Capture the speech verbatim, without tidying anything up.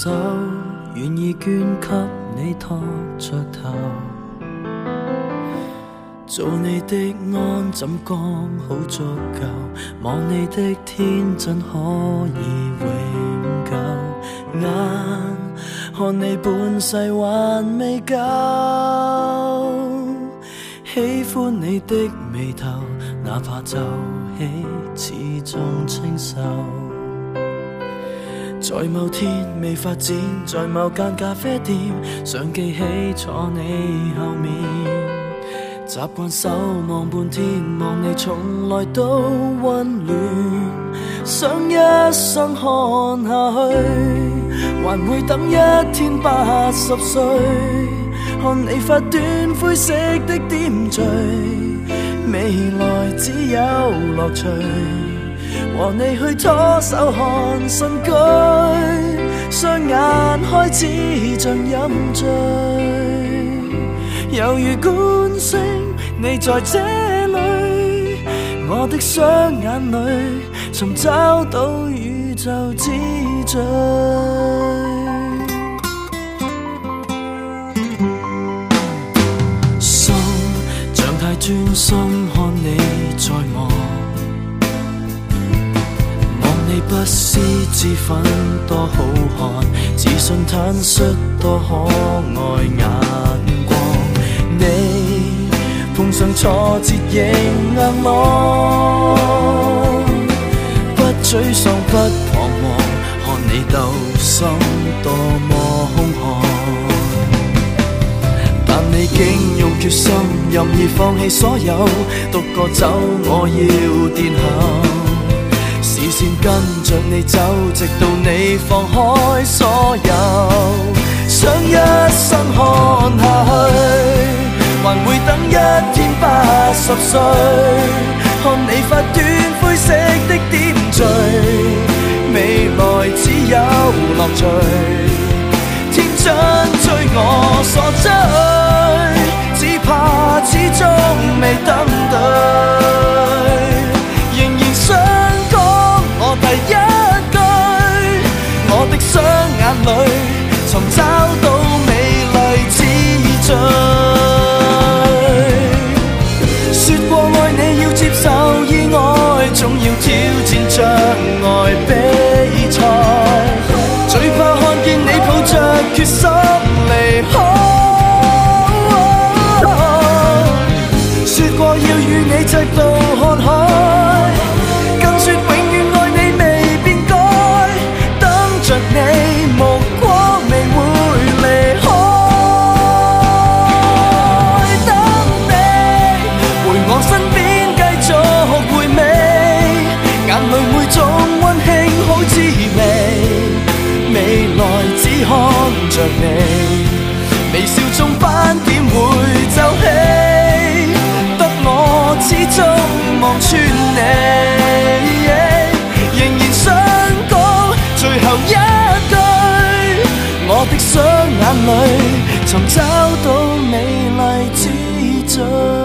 手，願意捐給你托着頭，做你的安枕剛好足夠，望你的天真可以永久，眼看你半世還未夠，喜歡你的眉頭，哪怕皺起始終清秀，在某天未發展，在某間咖啡店，想記起坐你後面，習慣守望半天，望你從來都溫暖，想一生看下去，還會等一天八十歲，看你發端灰色的點綴，未來只有樂趣，和你去拖手看新居，雙眼開始像飲醉，猶如觀星你在這裡，我的雙眼裡尋找到宇宙之最。心像太專心看你在望，你不思之粉多好看，自信坦率多可愛眼光，你碰上挫折仍硬朗，不沮喪不彷徨，看你鬥心多麼兇悍，但你竟用決心任意放棄所有，獨個走我要殿後，視線跟着你走，直到你放開所有，想一生看下去，還會等一天八十歲，看你發端灰色的點綴，未來只有樂趣，天真追我所追，只怕始終未等對，仍然想我第一句，我的雙眼裡尋找到美麗之最，說過愛你要接受意外，總要挑戰障礙比賽，最怕看見你抱着決心離開，說過要與你直到看海，更說永遠愛你未變改，等着你目光未會離開，等你回我身邊繼續回味，眼淚每種溫馨好滋味，未來只看着你，微笑中斑點會皺起，得我始終望穿你，仍然想講最後一句，我的雙眼裡尋找到美麗之最。